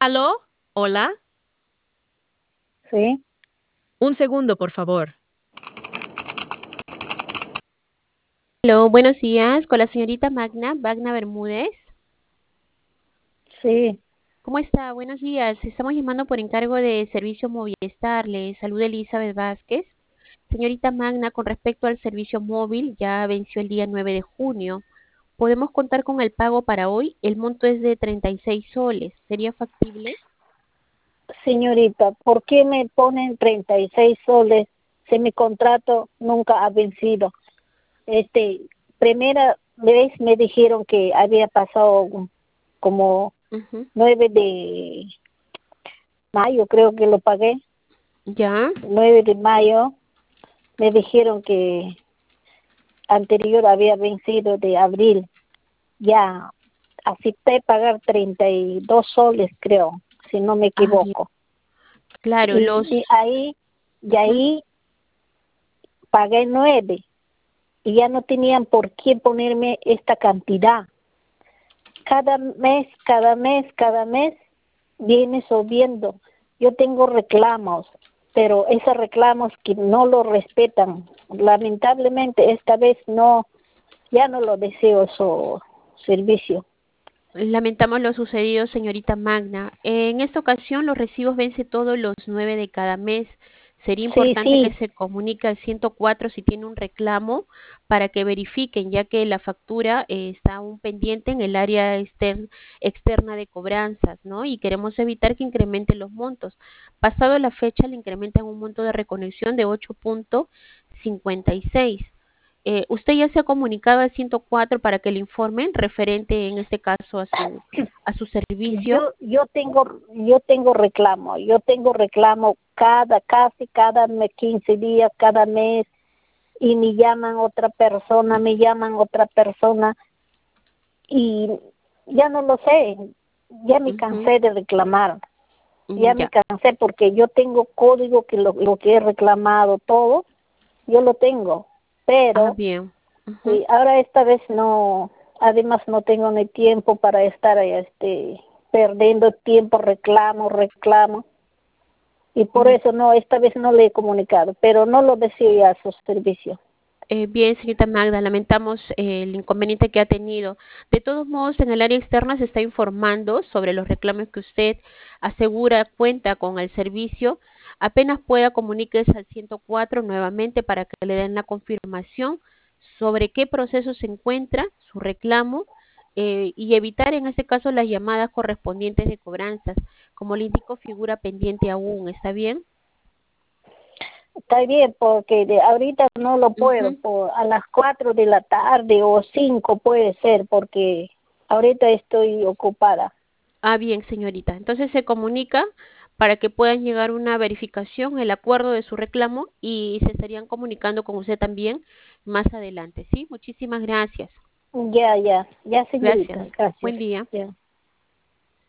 ¿Aló? Hola. Sí, Un segundo, por favor. Hello, buenos días, con la señorita Magna Bermúdez. sí, ¿Cómo está? Buenos días. Estamos llamando por encargo de Servicio Movistar. Le saluda Elizabeth Vázquez. Señorita Magna, con respecto al servicio móvil, ya venció el día 9 de junio. ¿Podemos contar con el pago para hoy? El monto es de 36 soles. ¿Sería factible? señorita, ¿por qué me ponen 36 soles si mi contrato nunca ha vencido? Este, primera vez me dijeron que había pasado como Ujú. 9 de mayo, creo que lo pagué. ¿Ya? 9 de mayo me dijeron que anterior había vencido de abril. Ya acepté pagar 32 soles, creo, si no me Ah, bien. equivoco. Claro, los... Y Ujú. ahí pagué 9 y ya no tenían por qué ponerme esta cantidad. Cada mes viene subiendo. Yo tengo reclamos, pero esos reclamos que no lo respetan. Lamentablemente esta vez no, ya no lo deseo su servicio. Lamentamos lo sucedido, señorita Magna. En esta ocasión, los recibos vence todos los 9 de cada mes. Sería Sí, importante que sí, se comunique al 104 si tiene un reclamo para que verifiquen, ya que la factura está aún pendiente en el área externa de cobranzas, ¿no? Y queremos evitar que incrementen los montos. Pasado la fecha, le incrementan un monto de reconexión de 8,56. ¿Usted ya se ha comunicado al 104 para que le informen referente, en este caso, a su servicio? yo tengo reclamo casi cada 15 días, cada mes, y me llaman otra persona, y ya no lo sé, ya me Ujú. cansé de reclamar, ya me Ya. cansé porque yo tengo código que lo que he reclamado todo, yo lo tengo, Ah, pero bien. Ujú. sí, ahora esta vez no, además no tengo ni tiempo para estar perdiendo tiempo, reclamo, y por Mm. eso no, esta vez no le he comunicado, pero no lo deseo ya a su servicio. Bien, señorita Magda, lamentamos el inconveniente que ha tenido. De todos modos, en el área externa se está informando sobre los reclamos que usted asegura cuenta con el servicio. Apenas pueda, comuníquese al 104 nuevamente para que le den la confirmación sobre qué proceso se encuentra su reclamo, y evitar en este caso las llamadas correspondientes de cobranzas. Como le indico, figura pendiente aún. ¿Está bien? Está bien, porque ahorita no lo puedo, Ujú. a las 4 de la tarde o 5 puede ser, porque ahorita estoy ocupada. Ah, bien, señorita. Entonces se comunica para que puedan llegar a una verificación, el acuerdo de su reclamo, y se estarían comunicando con usted también más adelante, ¿sí? Muchísimas gracias. Ya, señorita, Gracias. gracias. Buen día. Ya.